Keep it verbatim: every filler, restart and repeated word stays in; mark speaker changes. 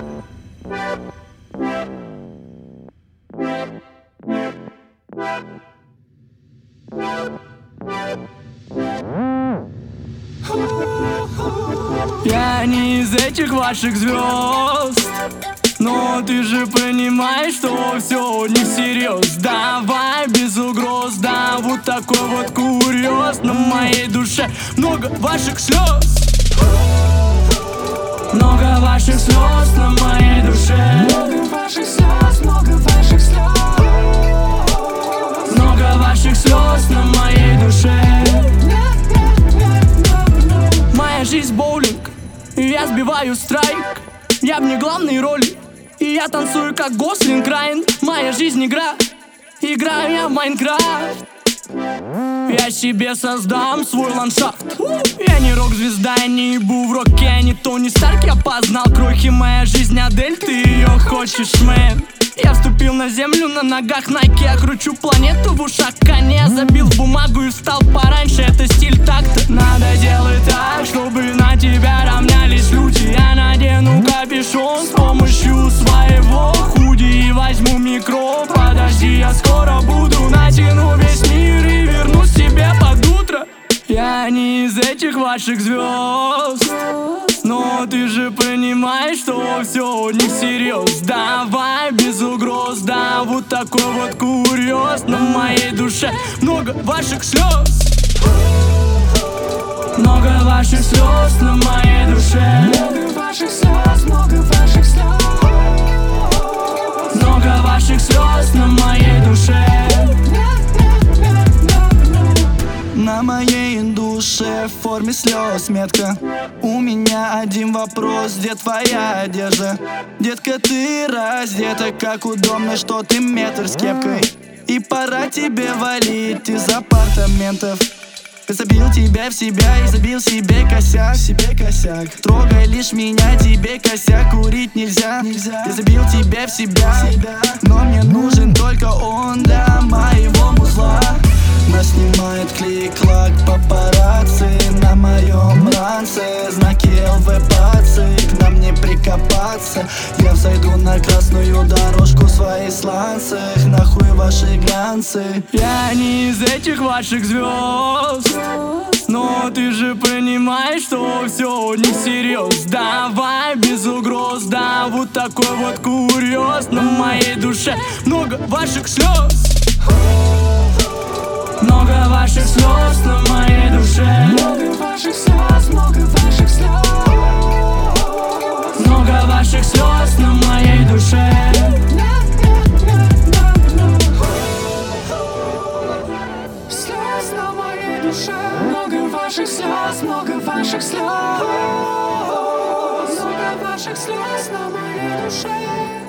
Speaker 1: Я не из этих ваших звезд, но ты же понимаешь, что все не всерьез. Давай без угроз, да, вот такой вот курьез. На моей душе много ваших слез, много ваших слез на моей душе.
Speaker 2: Много ваших слез, много ваших слез,
Speaker 1: много ваших слез на моей душе. Моя жизнь боулинг, и я сбиваю страйк. Я вне главной роли, и я танцую как Гослинг Райан. Моя жизнь игра, играю я в Майнкрафт. Я себе создам свой ландшафт. Я не рок-звезда, я не ебу в роке, я не Тони Старк. Я познал крохи, моя жизнь Адель, ты ее хочешь, мэн. Я вступил на землю на ногах Nike. Я кручу планету в ушах коня. Забил в бумагу и встал пораньше, это стиль такта. Надо делать так, чтобы на тебя равнялись люди. Я надену капюшон с помощью своего худи и возьму микро. Подожди, я скоро буду, натяну весь мир и вернусь тебе под утро. Я не из этих ваших звезд, но ты же понимаешь, что все не всерьез. Давай без угроз, да, вот такой вот курьез. На моей душе много ваших слез, много ваших слез на моей душе.
Speaker 2: много ваших слез, много ваших слез,
Speaker 1: много ваших слез на моей душе.
Speaker 3: На моей душе в форме слез метка. У меня один вопрос, где твоя одежда? Детка, ты раздета, как удобно, что ты метр с кепкой. И пора тебе валить из апартаментов. Я забил тебя в себя и забил себе косяк, себе косяк. Трогай лишь меня, тебе косяк курить нельзя, нельзя. Я забил тебя в себя, себя, но мне нужен только он для моего музла. Нас снимает клик-клак папарацци на моем ранце. Знаки эл вэ пацы, к нам не прикопаться. Я взойду на красную дорожку в своих сланцах. Нахуй ваши глянцы.
Speaker 1: Я не из этих ваших звезд, но ты же понимаешь, что все не всерьез. Давай без угроз, да, вот такой вот курьез. На моей душе много ваших слез, много ваших слез на моей душе.
Speaker 2: много ваших слез, много ваших слез,
Speaker 1: много ваших слез на моей душе.
Speaker 2: слез на моей душе. Много ваших слез, много ваших слез, много ваших слез на моей душе.